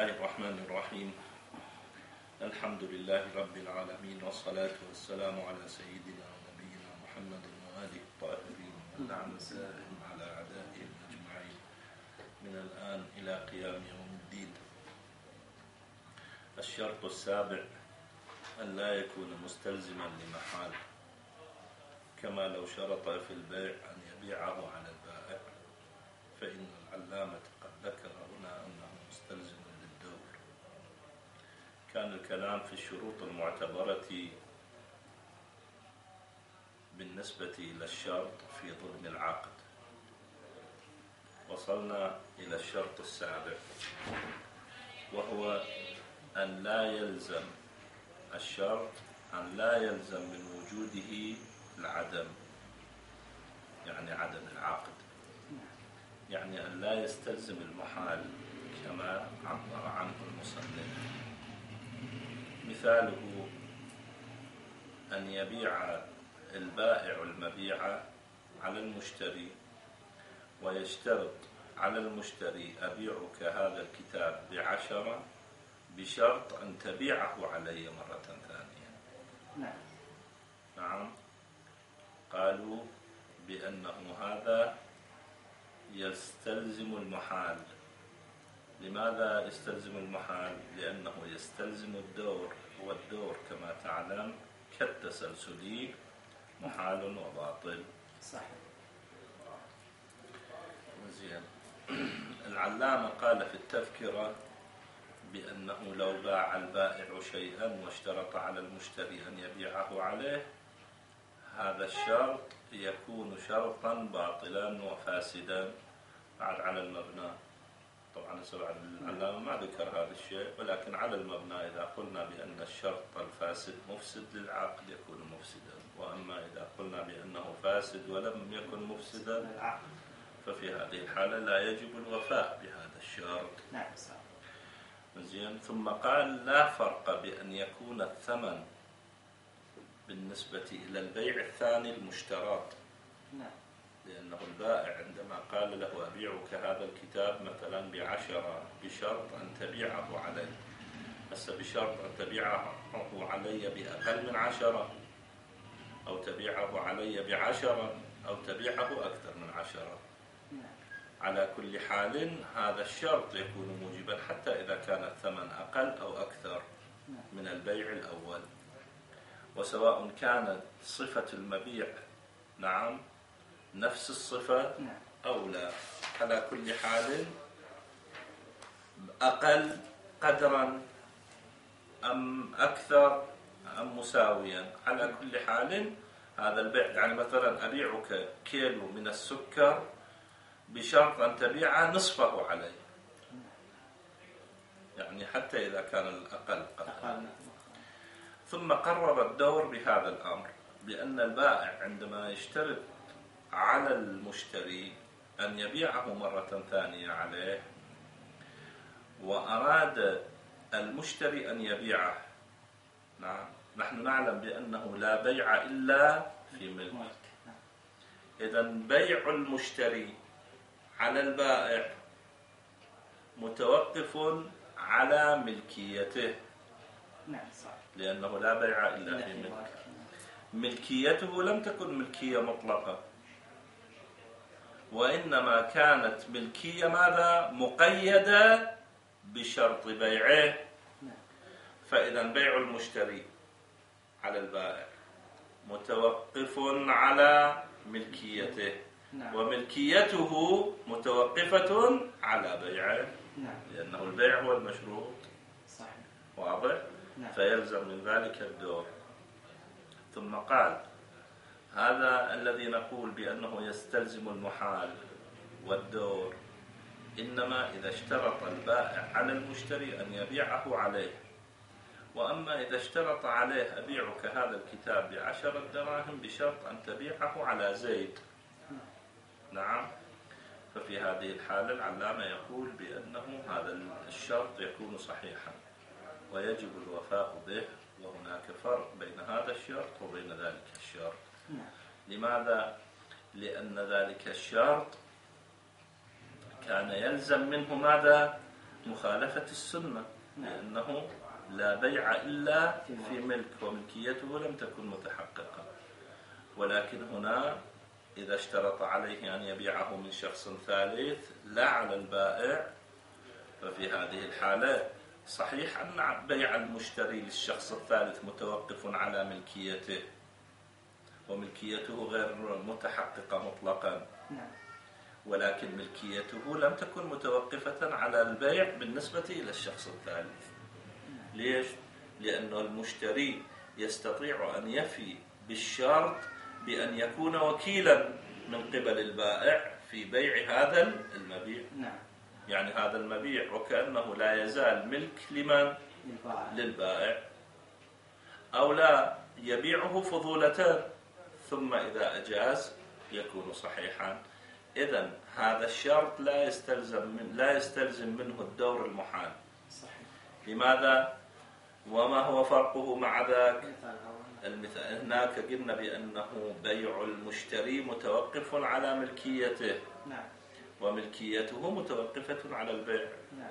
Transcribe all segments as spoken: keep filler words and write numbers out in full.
الله الرحمن الرحيم. الحمد لله رب العالمين، والصلاة والسلام على سيدنا ونبينا محمد وآله الطاهرين ونعم سائهم على أعدائهم أجمعين من الآن إلى قيام يوم الدين. الشرط السابع أن لا يكون مستلزما لمحال، كما لو شرط في البيع أن يبيعه على البائع، فإن العلامة قد ذكر هنا أنه مستلزم للدور. كان الكلام في الشروط المعتبرة بالنسبة إلى الشرط في ضمن العقد. وصلنا إلى الشرط السابع، وهو أن لا يلزم الشرط أن لا يلزم من وجوده العدم، يعني عدم العقد، يعني أن لا يستلزم المحال كما عبر عنه المصنف. مثاله أن يبيع البائع المبيع على المشتري ويشترط على المشتري أبيعك هذا الكتاب بعشرة بشرط أن تبيعه علي مرة ثانية. نعم. نعم. قالوا بأنه هذا يستلزم المحال. لماذا يستلزم المحال؟ لأنه يستلزم الدور، والدور كما تعلم كالتسلسل محال وباطل. صحيح. زين. العلامة قال في التذكرة بأنه لو باع البائع شيئا واشترط على المشتري أن يبيعه عليه، هذا الشرط يكون شرطا باطلا وفاسدا. بعد على المبنى، طبعا سبع العلامة ما ذكر هذا الشيء، ولكن على المبنى إذا قلنا بأن الشرط الفاسد مفسد للعقد يكون مفسدا، وأما إذا قلنا بأنه فاسد ولم يكن مفسدا ففي هذه الحالة لا يجب الوفاء بهذا الشرط. نعم صح. زين. ثم قال لا فرق بأن يكون الثمن بالنسبة إلى البيع الثاني المشترط. نعم. لأنه البائع عندما قال له أبيعك هذا الكتاب مثلا بعشرة بشرط أن تبيعه علي، بس بشرط أن تبيعه علي بأقل من عشرة، أو تبيعه علي بعشرة، أو تبيعه أكثر من عشرة. على كل حال هذا الشرط يكون موجبا حتى إذا كان الثمن أقل أو أكثر من البيع الأول، وسواء كانت صفة المبيع نعم نفس الصفة أو لا. على كل حال أقل قدرا أم أكثر أم مساويا، على كل حال هذا البيع. يعني مثلا أبيعك كيلو من السكر بشرط أن تبيع نصفه علي، يعني حتى إذا كان الأقل قدرا. ثم قرر الدور بهذا الأمر، بأن البائع عندما يشترط على المشتري أن يبيعه مرة ثانية عليه، وأراد المشتري أن يبيعه، نعم نحن نعلم بأنه لا بيع إلا في ملك. إذن بيع المشتري على البائع متوقف على ملكيته، لأنه لا بيع إلا في ملك. ملكيته لم تكن ملكية مطلقة، وإنما كانت ملكية ماذا؟ مقيدة بشرط بيعه. فإذا بيع المشتري على البائع متوقف على ملكيته، وملكيته متوقفة على بيعه، لأنه البيع هو المشروط. واضح؟ فيلزم من ذلك الدور. ثم قال هذا الذي نقول بأنه يستلزم المحال والدور إنما إذا اشترط البائع على المشتري أن يبيعه عليه. وأما إذا اشترط عليه أبيعك هذا الكتاب بعشرة دراهم بشرط أن تبيعه على زيد، نعم، ففي هذه الحالة العلامة يقول بأنه هذا الشرط يكون صحيحا ويجب الوفاء به. وهناك فرق بين هذا الشرط وبين ذلك الشرط. لماذا؟ لأن ذلك الشرط كان يلزم منه ماذا؟ مخالفة السنة، لأنه لا بيع إلا في ملك وملكيته لم تكن متحققة. ولكن هنا إذا اشترط عليه أن يبيعه من شخص ثالث لا على البائع، ففي هذه الحالة صحيح أن بيع المشتري للشخص الثالث متوقف على ملكيته، وملكيته غير متحققة مطلقا، ولكن ملكيته لم تكن متوقفة على البيع بالنسبة إلى الشخص الثالث. ليش؟ لأن المشتري يستطيع أن يفي بالشرط بأن يكون وكيلا من قبل البائع في بيع هذا المبيع. يعني هذا المبيع وكأنه لا يزال ملك لمن؟ للبائع. أو لا يبيعه فضولة ثم إذا أجاز يكون صحيحا. إذن هذا الشرط لا يستلزم من لا يستلزم منه الدور المحال. لماذا؟ وما هو فرقه مع ذاك؟ المثال هناك قلنا بأنه بيع المشتري متوقف على ملكيته، وملكيته متوقفة على البيع،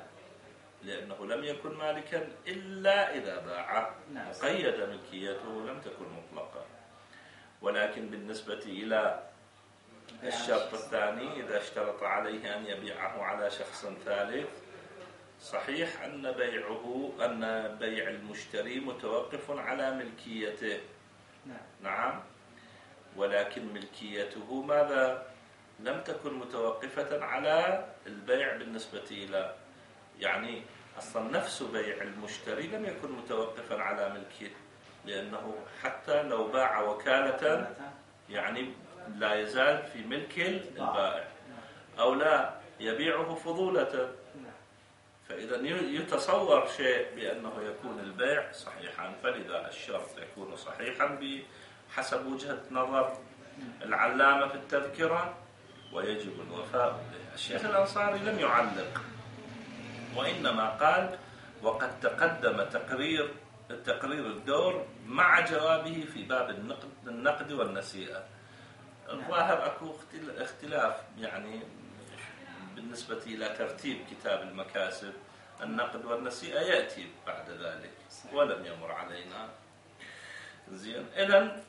لأنه لم يكن مالكا إلا إذا باعه، قيد ملكيته لم تكن مطلقة. ولكن بالنسبة إلى الشرط الثاني إذا اشترط عليه أن يبيعه على شخص ثالث، صحيح أن بيعه أن بيع المشتري متوقف على ملكيته. نعم، ولكن ملكيته ماذا؟ لم تكن متوقفة على البيع بالنسبة إلى، يعني أصلا نفس بيع المشتري لم يكن متوقفا على ملكيته، لأنه حتى لو باع وكالة يعني لا يزال في ملك البائع، أو لا يبيعه فضولة. فإذا يتصور شيء بأنه يكون البيع صحيحا، فلذا الشرط يكون صحيحا بحسب وجهة نظر العلامة في التذكرة، ويجب الوفاء به. الشيخ الأنصاري لم يعلق، وإنما قال وقد تقدم تقرير التقرير الدور مع جوابه في باب النقد, النقد والنسيئة. الظاهر أكو اختلاف يعني بالنسبة إلى ترتيب كتاب المكاسب، النقد والنسيئة يأتي بعد ذلك ولم يمر علينا. زين، إذن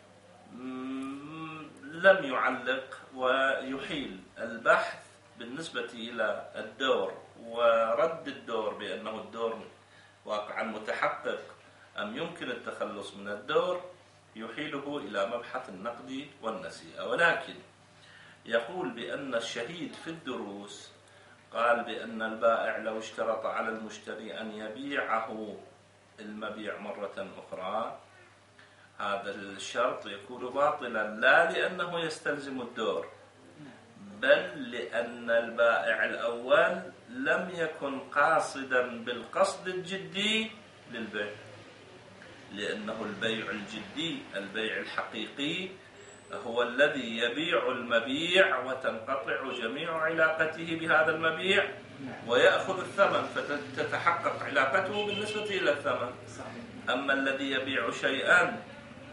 لم يعلق ويحيل البحث بالنسبة إلى الدور ورد الدور بأنه الدور واقعا متحقق أم يمكن التخلص من الدور، يحيله إلى مبحث النقد والنسيئة. ولكن يقول بأن الشهيد في الدروس قال بأن البائع لو اشترط على المشتري أن يبيعه المبيع مرة أخرى، هذا الشرط يكون باطلا، لا لأنه يستلزم الدور، بل لأن البائع الأول لم يكن قاصدا بالقصد الجدي للبيع، لأنه البيع الجدي البيع الحقيقي هو الذي يبيع المبيع وتنقطع جميع علاقته بهذا المبيع ويأخذ الثمن، فتتحقق علاقته بالنسبة إلى الثمن. أما الذي يبيع شيئا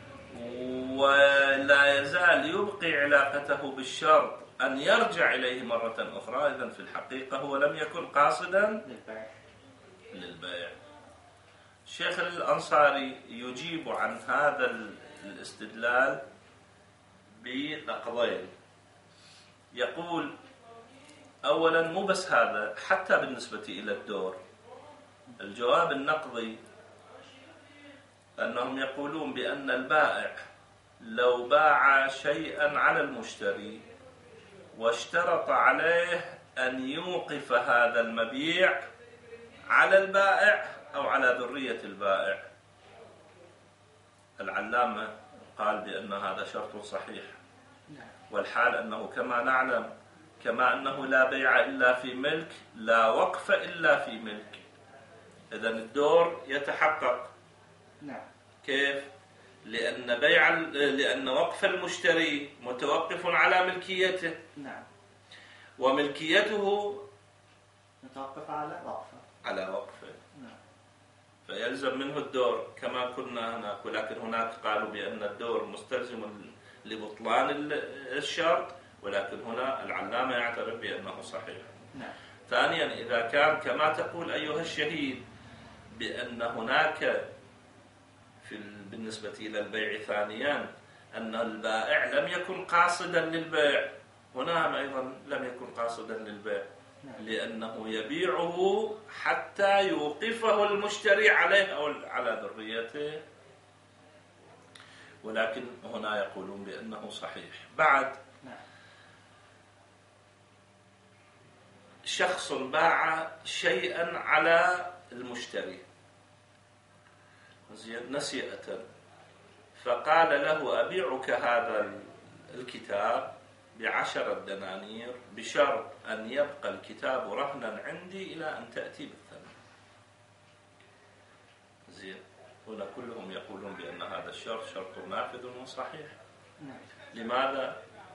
ولا يزال يبقي علاقته بالشرط أن يرجع إليه مرة أخرى، إذن في الحقيقة هو لم يكن قاصدا للبيع. الشيخ الأنصاري يجيب عن هذا الاستدلال بنقضين. يقول أولا مو بس هذا، حتى بالنسبة إلى الدور الجواب النقضي أنهم يقولون بأن البائع لو باع شيئا على المشتري واشترط عليه أن يوقف هذا المبيع على البائع أو على ذرية البائع، العلامة قال بأن هذا شرط صحيح، والحال أنه كما نعلم كما أنه لا بيع إلا في ملك لا وقف إلا في ملك، إذن الدور يتحقق. كيف؟ لأن بيع لأن وقف المشتري متوقف على ملكيته، وملكيته متوقف على وقفه على وقفه، فيلزم منه الدور كما كنا هناك. ولكن هناك قالوا بأن الدور مستلزم لبطلان الشرط، ولكن هنا العلامة يعترف بأنه صحيح. ثانيا إذا كان كما تقول أيها الشهيد بأن هناك في بالنسبة إلى البيع ثانيا أن البائع لم يكن قاصدا للبيع، هنا أيضا لم يكن قاصدا للبيع لأنه يبيعه حتى يوقفه المشتري عليه أو على ذريته، ولكن هنا يقولون بأنه صحيح. بعد شخص باع شيئا على المشتري نسيئة، فقال له أبيعك هذا الكتاب بعشرة دنانير بشرط أن يبقى الكتاب رهنا عندي إلى أن تأتي بالثمن. زين، هنا كلهم يقولون بأن هذا الشرط شرط نافذ وصحيح. لماذا؟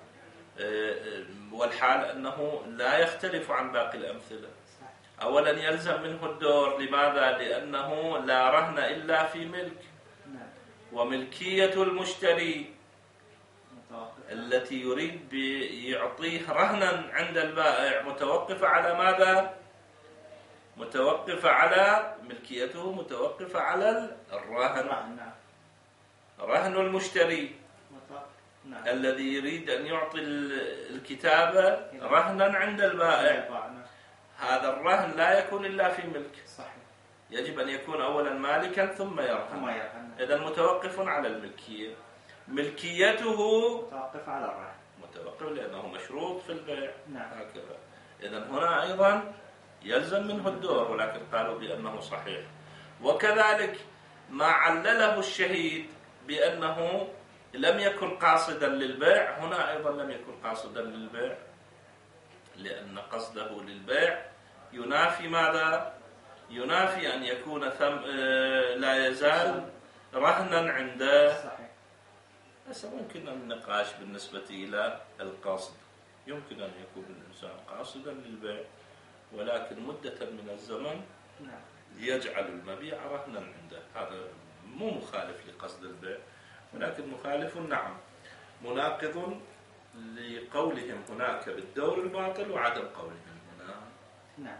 والحال أنه لا يختلف عن باقي الأمثلة. أولا يلزم منه الدور، لماذا؟ لأنه لا رهن إلا في ملك، وملكية المشتري التي يريد يعطيه رهنا عند البائع متوقفة على ماذا؟ متوقفة على ملكيته، متوقفة على الرهن. رهن المشتري الذي يريد أن يعطي الكتابة رهنا عند البائع، هذا الرهن لا يكون إلا في ملك، يجب أن يكون أولا مالكا ثم يرهن. إذن متوقف على الملكية، ملكيته متوقف على الرهن، متوقف لأنه مشروط في البيع. هكذا. إذن هنا أيضا يلزم منه الدور، ولكن قالوا بأنه صحيح. وكذلك ما علله الشهيد بأنه لم يكن قاصدا للبيع، هنا أيضا لم يكن قاصدا للبيع، لأن قصده للبيع ينافي ماذا؟ ينافي أن يكون ثم لا يزال رهنا عنده. هسه ممكن النقاش بالنسبة إلى القصد، يمكن أن يكون الإنسان قاصدا للبيع ولكن مدة من الزمن يجعل المبيع رهنا عنده، هذا مو مخالف لقصد البيع، ولكن مخالف نعم مناقض لقولهم هناك بالدور الباطل وعدم قولهم هنا. نعم.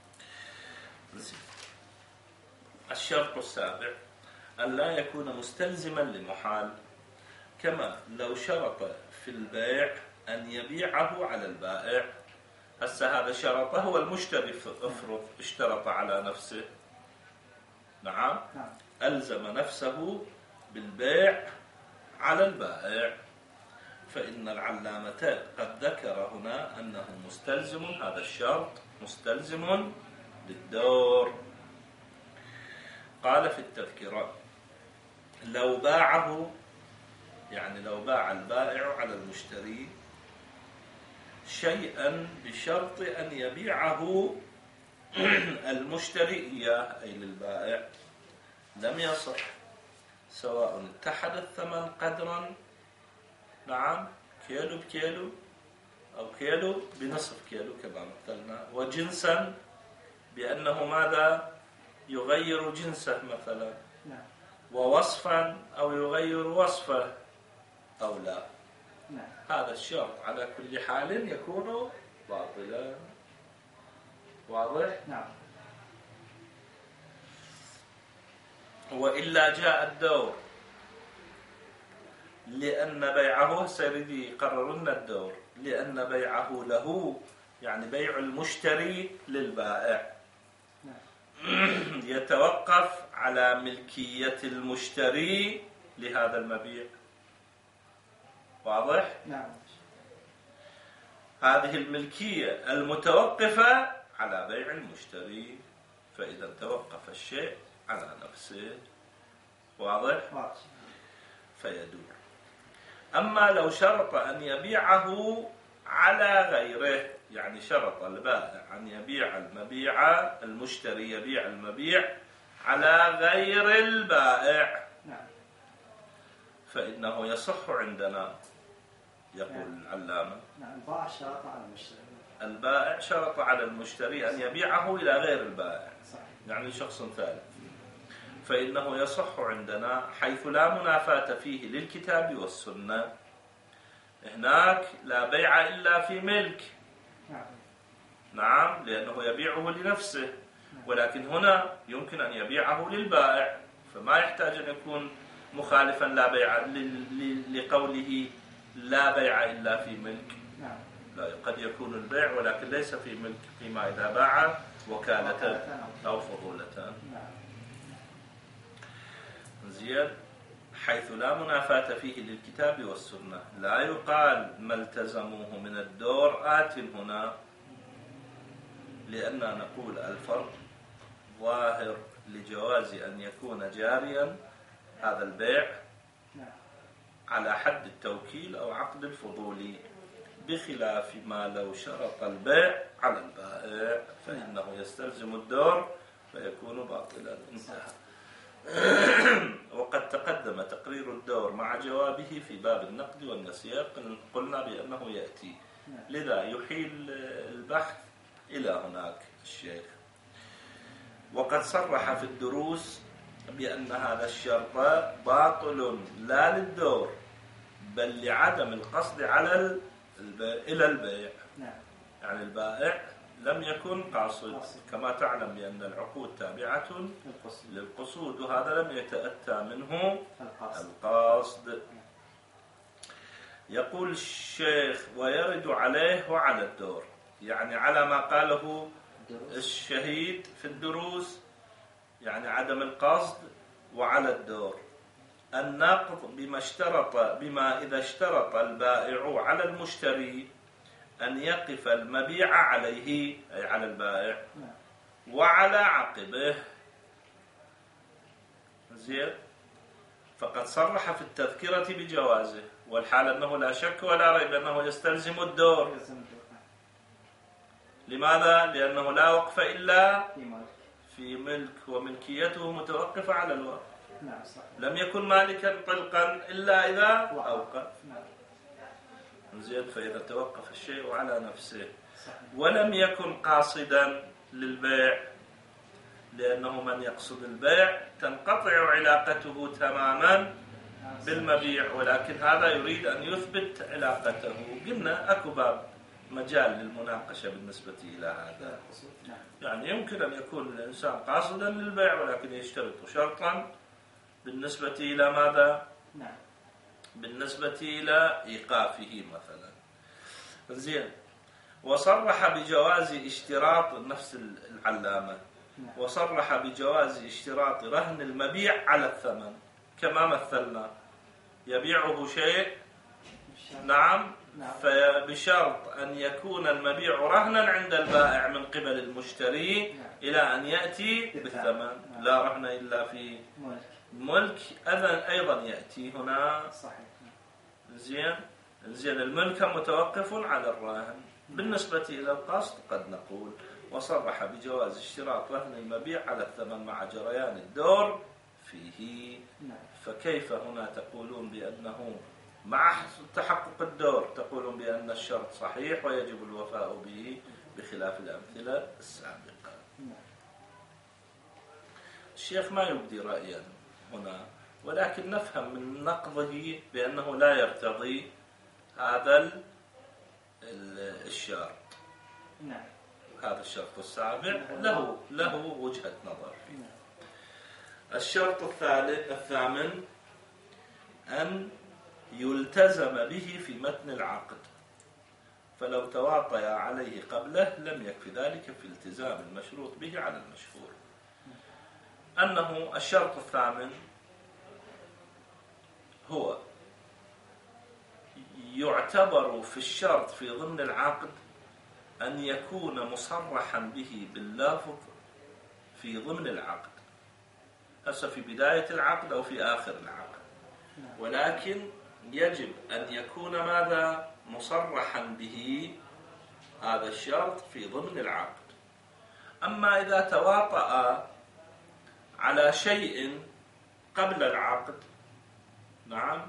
الشرط السابع أن لا يكون مستلزما لمحال، كما لو شرط في البيع أن يبيعه على البائع. هسه هذا شرطه هو المشتري، افرض اشترط على نفسه، نعم، ألزم نفسه بالبيع على البائع، فإن العلامة قد ذكر هنا أنه مستلزم، هذا الشرط مستلزم للدور. قال في التذكرة لو باعه، يعني لو باع البائع على المشتري شيئا بشرط أن يبيعه المشتري إياه أي للبائع، لم يصح، سواء اتحد الثمن قدرا، نعم، كيلو بكيلو أو كيلو بنصف كيلو كما مثلنا، وجنسا بأنه ماذا؟ يغير جنسه مثلا، ووصفا أو يغير وصفه أو لا. هذا الشرط على كل حال يكون باطلا. واضح؟ نعم. وإلا جاء الدور، لأن بيعه سيريد يقررن الدور، لأن بيعه له يعني بيع المشتري للبائع يتوقف على ملكية المشتري لهذا المبيع. واضح؟ نعم. هذه الملكية المتوقفة على بيع المشتري، فإذا توقف الشيء على نفسه، واضح؟ واضح. فيدور. أما لو شرط أن يبيعه على غيره، يعني شرط البائع أن يبيع المبيع، المشتري يبيع المبيع على غير البائع، نعم، فإنه يصح عندنا، يقول نعم. العلامة نعم. البائع شرط على المشتري، البائع شرط على المشتري أن يبيعه إلى غير البائع، صحيح. يعني شخص ثالث، فإنه يصح عندنا حيث لا منافاة فيه للكتاب والسنة. هناك لا بيع إلا في ملك، نعم. نعم، لأنه يبيعه لنفسه، ولكن هنا يمكن أن يبيعه للبائع، فما يحتاج أن يكون مخالفا لا بيع لقوله لا بيع إلا في ملك. لا، قد يكون البيع ولكن ليس في ملك فيما إذا باع وكالة أو فضولة. زين. حيث لا منافاة فيه للكتاب والسنة، لا يقال ما التزموه من الدور آت هنا، لأننا نقول الفرق ظاهر لجواز أن يكون جاريا هذا البيع على حد التوكيل أو عقد الفضولي، بخلاف ما لو شرط البيع على البائع فإنه يستلزم الدور فيكون باطلا. انتهى. وقد تقدم تقرير الدور مع جوابه في باب النقد والنسيان، قلنا بأنه يأتي، لذا يحيل البحث إلى هناك الشيخ. وقد صرح في الدروس بأن هذا الشرط باطل لا للدور بل لعدم القصد على البيع إلى البيع. يعني البائع لم يكن قاصد، كما تعلم بأن العقود تابعة للقصود، وهذا لم يتأتى منه القاصد. يقول الشيخ ويرد عليه وعلى الدور، يعني على ما قاله الشهيد في الدروس، يعني عدم القصد، وعلى الدور النقض بما اشترط بما إذا اشترط البائع على المشتري أن يقف المبيع عليه، أي على البائع، وعلى عقبه. زين. فقد صرح في التذكرة بجوازه، والحال أنه لا شك ولا ريب أنه يستلزم الدور. لماذا؟ لأنه لا وقف إلا في ملك، وملكيته متوقفة على الوقف. لم يكن مالكا طلقا إلا إذا أوقف. زين. فإذا توقف الشيء على نفسه ولم يكن قاصدا للبيع، لأنه من يقصد البيع تنقطع علاقته تماما بالمبيع، ولكن هذا يريد أن يثبت علاقته. قلنا أكو باب مجال للمناقشة بالنسبة إلى هذا. يعني يمكن أن يكون الإنسان قاصدا للبيع ولكن يشترط شرطا بالنسبة إلى ماذا؟ بالنسبة إلى إيقافه مثلا. زين. وصرح بجواز اشتراط نفس العلامة، وصرح بجواز اشتراط رهن المبيع على الثمن، كما مثلنا يبيعه شيء، نعم، فبشرط أن يكون المبيع رهنا عند البائع من قبل المشتري إلى أن يأتي بالثمن. لا رهن إلا في ملك، أذن أيضا يأتي هنا. زين. زين. الملك متوقف على الراهن. بالنسبة إلى القصد قد نقول وصرح بجواز اشتراط رهن المبيع على الثمن مع جريان الدور فيه. فكيف هنا تقولون بأنه مع تحقق الدور تقولون بأن الشرط صحيح ويجب الوفاء به، بخلاف الأمثلة السابقة؟ الشيخ ما يبدي رأيا هنا، ولكن نفهم من نقضه بأنه لا يرتضي هذا الشرط. نعم. هذا الشرط السابع له له وجهة نظر فيه. الشرط الثالث الثامن أن يلتزم به في متن العقد، فلو تواطى عليه قبله لم يكفي ذلك في التزام المشروط به على المشهور. أنه الشرط الثامن هو يعتبر في الشرط في ضمن العقد أن يكون مصرحا به باللفظ في ضمن العقد، هسه في بداية العقد أو في آخر العقد، ولكن يجب أن يكون ماذا؟ مصرحا به هذا الشرط في ضمن العقد. أما إذا تواطأ على شيء قبل العقد، نعم،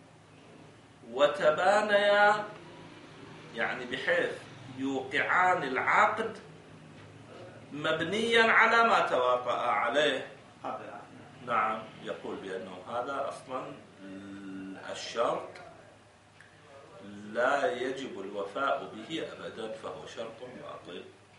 وتبانيا، يعني بحيث يوقعان العقد مبنيا على ما تواطأ عليه، نعم، يقول بأنه هذا أصلا الشرط لا يجب الوفاء به أبدا، فهو شرط باطل.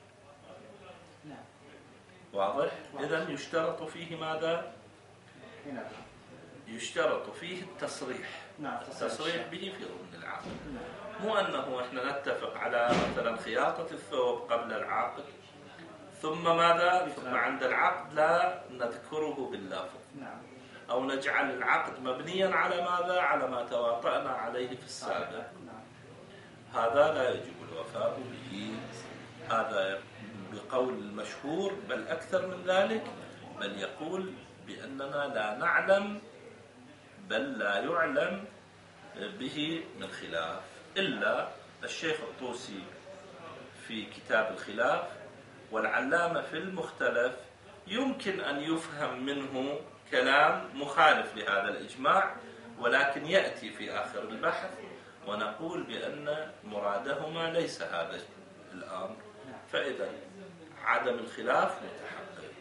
نعم. واضح؟ إذن يشترط فيه ماذا؟ نعم. يشترط فيه التصريح. نعم. التصريح به في ضمن العقد. نعم. مو أنه إحنا نتفق على مثلا خياطة الثوب قبل العقد ثم ماذا؟ ثم عند العقد لا نذكره باللفظ. نعم. أو نجعل العقد مبنيا على ماذا؟ على ما تواطأنا عليه في السابق. نعم. هذا لا يجب الوفاء به. هذا بقول المشهور، بل أكثر من ذلك، بل يقول بأننا لا نعلم بل لا يعلم به من خلاف، إلا الشيخ الطوسي في كتاب الخلاف والعلامة في المختلف يمكن أن يفهم منه كلام مخالف لهذا الإجماع، ولكن يأتي في آخر البحث ونقول بأن مرادهما ليس هذا الأمر، فإذا عدم الخلاف متحقق.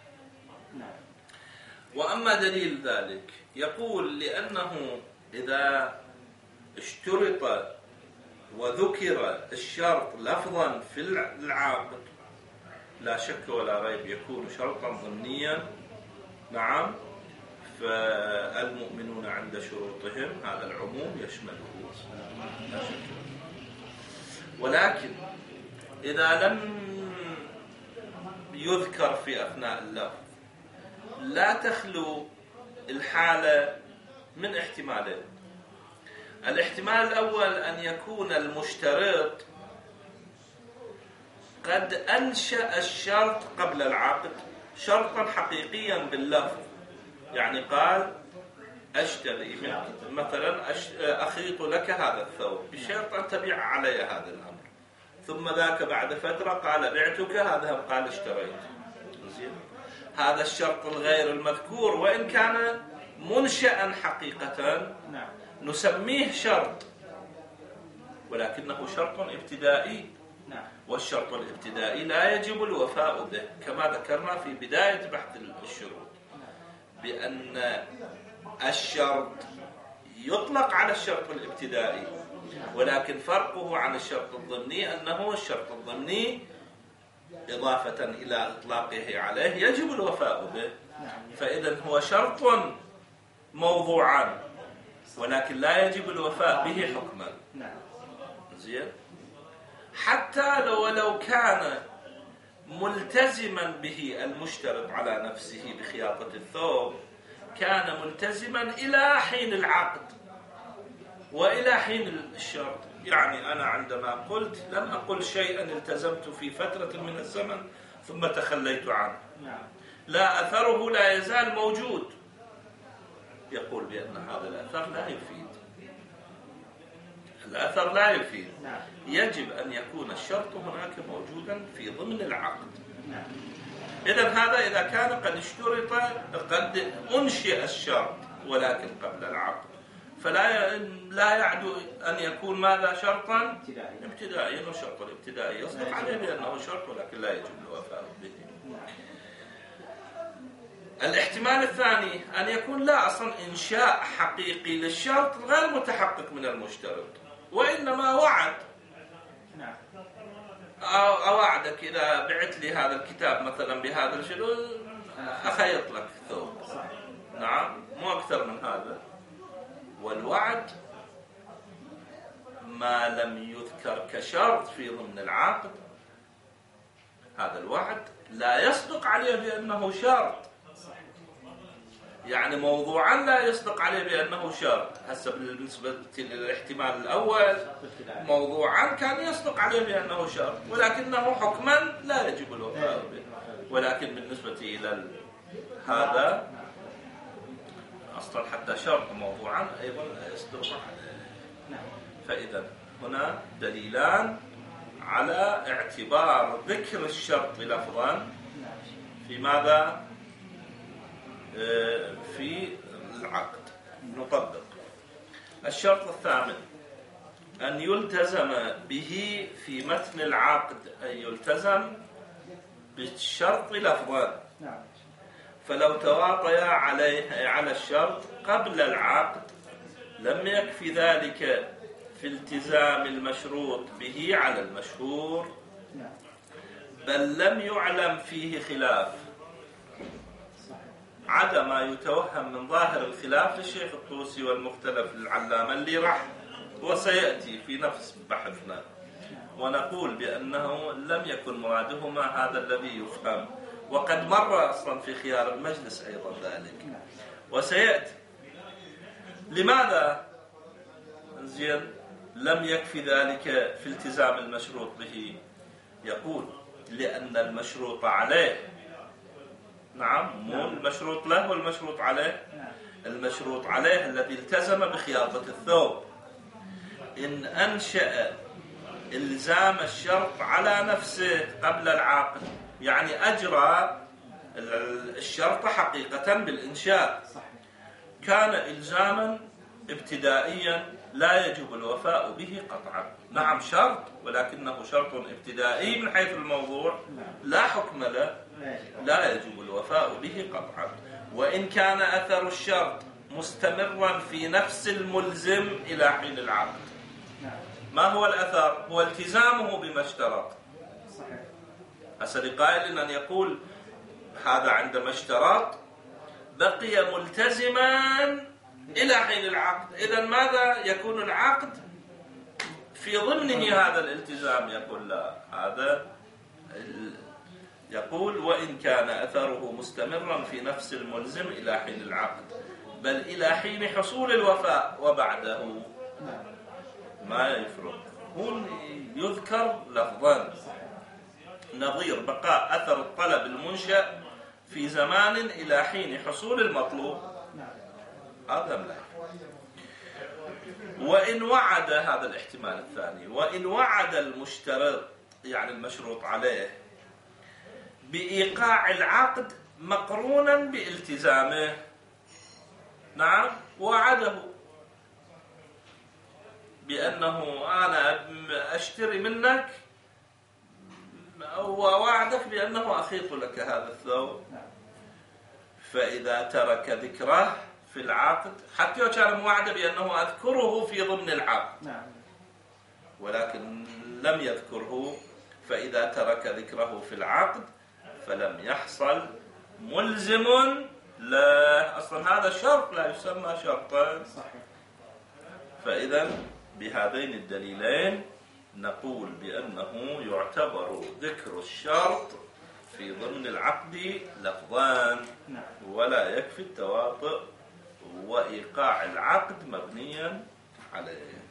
وأما دليل ذلك يقول لأنه إذا اشترط وذكر الشرط لفظا في العقد لا شك ولا ريب يكون شرطا ضمنيا. نعم، فالمؤمنون عند شروطهم هذا العموم يشمله لا شك. ولكن إذا لم يذكر في أثناء اللفظ لا تخلو الحالة من احتمالين. الاحتمال الأول أن يكون المشترط قد أنشأ الشرط قبل العقد شرطا حقيقيا باللفظ، يعني قال أشتري مثلا أخيط لك هذا الثوب بشرط أن تبيع علي هذا الأمر، ثم ذاك بعد فترة قال بعتك هذا، قال اشتريت. هذا الشرط الغير المذكور وإن كان منشأ حقيقة نسميه شرط، ولكنه شرط ابتدائي، والشرط الابتدائي لا يجب الوفاء به، كما ذكرنا في بداية بحث الشروط بأن الشرط يطلق على الشرط الابتدائي، ولكن فرقه عن الشرط الضمني أنه الشرط الضمني إضافة إلى إطلاقه عليه يجب الوفاء به، فإذا هو شرط موضوعا ولكن لا يجب الوفاء به حكما. زين، حتى لو لو كان ملتزما به المشترط على نفسه بخياطة الثوب كان ملتزما إلى حين العقد وإلى حين الشرط. يعني أنا عندما قلت لم أقل شيئا التزمت في فترة من الزمن ثم تخليت عنه، لا أثره لا يزال موجود، يقول بأن هذا الأثر لا يفيد، الأثر لا يفيد، يجب أن يكون الشرط هناك موجودا في ضمن العقد. إذن هذا إذا كان قد اشترط قد أنشئ الشرط ولكن قبل العقد، فلا لا يعدو أن يكون ماذا شرطا ابتدائيا، والشرط الابتدائي يصدق عليه بأنه شرط ولكن لا يجب الوفاء به. الاحتمال الثاني أن يكون لا أصلا إنشاء حقيقي للشرط غير متحقق من المشترط، وإنما وعد، أوعدك إذا بعت لي هذا الكتاب مثلا بهذا الشيء أخيط لك ثوب، نعم، مو أكثر من هذا. والوعد ما لم يذكر كشرط في ضمن العقد هذا الوعد لا يصدق عليه بأنه شرط، يعني موضوعا لا يصدق عليه بأنه شرط. هسه بالنسبة للاحتمال الأول موضوعا كان يصدق عليه بأنه شرط ولكنه حكما لا يجب الوفاء به، ولكن بالنسبة إلى هذا أصلا حتى شرط موضوعا أيضا لا يصدق عليه. فإذا هنا دليلان على اعتبار ذكر الشرط لفظا في ماذا؟ في العقد. نطبق الشرط الثامن أن يلتزم به في متن العقد، أن يلتزم بالشرط لفظا، فلو تواطيا عليه على الشرط قبل العقد لم يكفي ذلك في التزام المشروط به على المشهور، بل لم يعلم فيه خلاف عدا ما يتوهم من ظاهر الخلاف للشيخ الطوسي والمختلف للعلامة اللي راح وسيأتي في نفس بحثنا، ونقول بأنه لم يكن مرادهما هذا الذي يفهم، وقد مر أصلا في خيار المجلس أيضا ذلك وسيأتي. لماذا زين لم يكفي ذلك في التزام المشروط به؟ يقول لأن المشروط عليه، نعم مو المشروط له والمشروط عليه، المشروط عليه الذي التزم بخياطة الثوب إن أنشأ إلزام الشرط على نفسه قبل العقد، يعني أجرى الشرط حقيقة بالإنشاء، كان إلزاما ابتدائيا لا يجب الوفاء به قطعا. نعم شرط، ولكنه شرط ابتدائي من حيث الموضوع لا حكم له، لا يجب الوفاء به قطعا. وإن كان أثر الشرط مستمرا في نفس الملزم إلى حين العقد. ما هو الأثر؟ هو التزامه بما اشترط. هسه لقائل أن يقول هذا عندما اشترط بقي ملتزما إلى حين العقد، إذن ماذا يكون العقد في ضمنه هذا الالتزام؟ يقول لا، هذا يقول وإن كان أثره مستمرا في نفس الملزم إلى حين العقد، بل إلى حين حصول الوفاء وبعده ما يفرق. هون يذكر لفظان نظير بقاء أثر الطلب المنشأ في زمان إلى حين حصول المطلوب، هذا لا. وإن وعد، هذا الاحتمال الثاني، وإن وعد المشترط يعني المشروط عليه بإيقاع العقد مقرونا بالتزامه، نعم وعده بأنه أنا أشتري منك ووعدك بأنه أخيط لك هذا الثوب، فإذا ترك ذكره في العقد حتى لو كان موعد بأنه أذكره في ضمن العقد ولكن لم يذكره، فإذا ترك ذكره في العقد فلم يحصل ملزم لا، أصلا هذا شرط لا يسمى شرطا. فإذا بهذين الدليلين نقول بأنه يعتبر ذكر الشرط في ضمن العقد لفظان، ولا يكفي التواطؤ وإيقاع العقد مبنيا عليه.